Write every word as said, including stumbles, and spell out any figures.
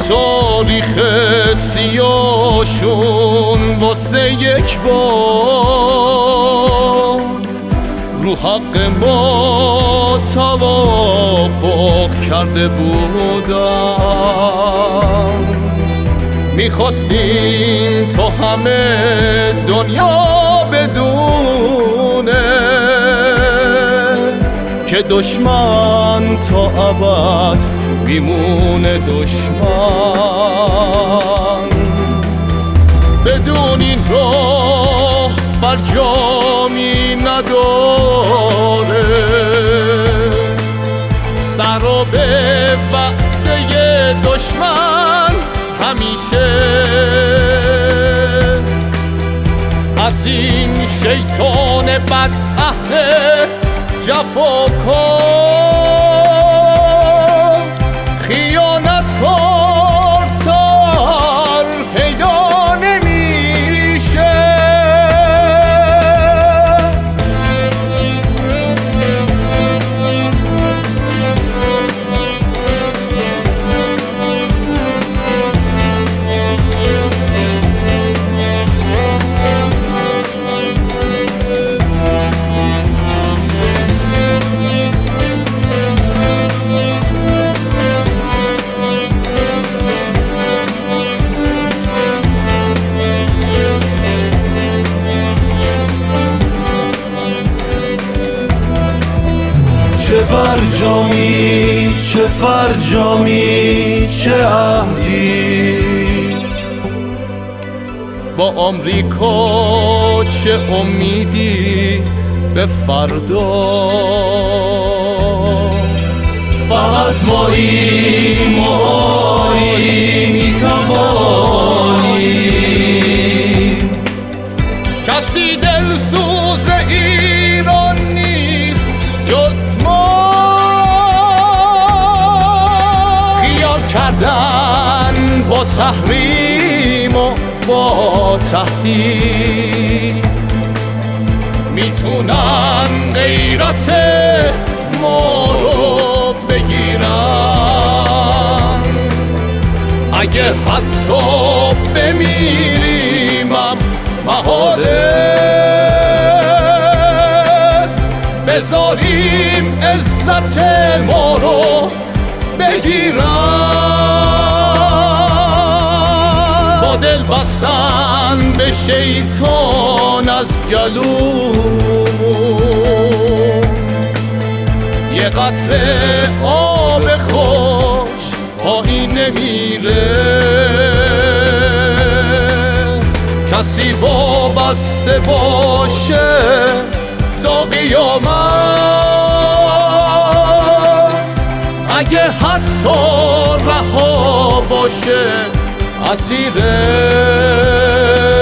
تاریخ سیاهشون واسه یک بار رو حق ما توافق کرده بودن. میخواستیم تا همه دنیا بدونه که دشمن تا ابد میمونه دشمن. بدون این راه فرجامی نداره، سر و به وعده دشمن همیشه از این شیطان بد عهد جفاکار خیانت کار تر پیدا نمیشه. چه برجامی چه فرجامی چه عهدی با آمریکا، چه امیدی به فردا. فقط مایی مایی میتوانیم. کسی دلسوز ایران نیست جز ما. خیال کردن با تحریم و با تهدید میتونن غیرت ما رو بگیرن. اگه حتی بمیریمم محاله، بذاریم عزت ما رو بگیرن. با دل بستن به شیطان از گلومون یه قطره آب خوش پایین نمیره. کسی وابسته باشه تا قیامت، اگه حتی رها باشه اسیره.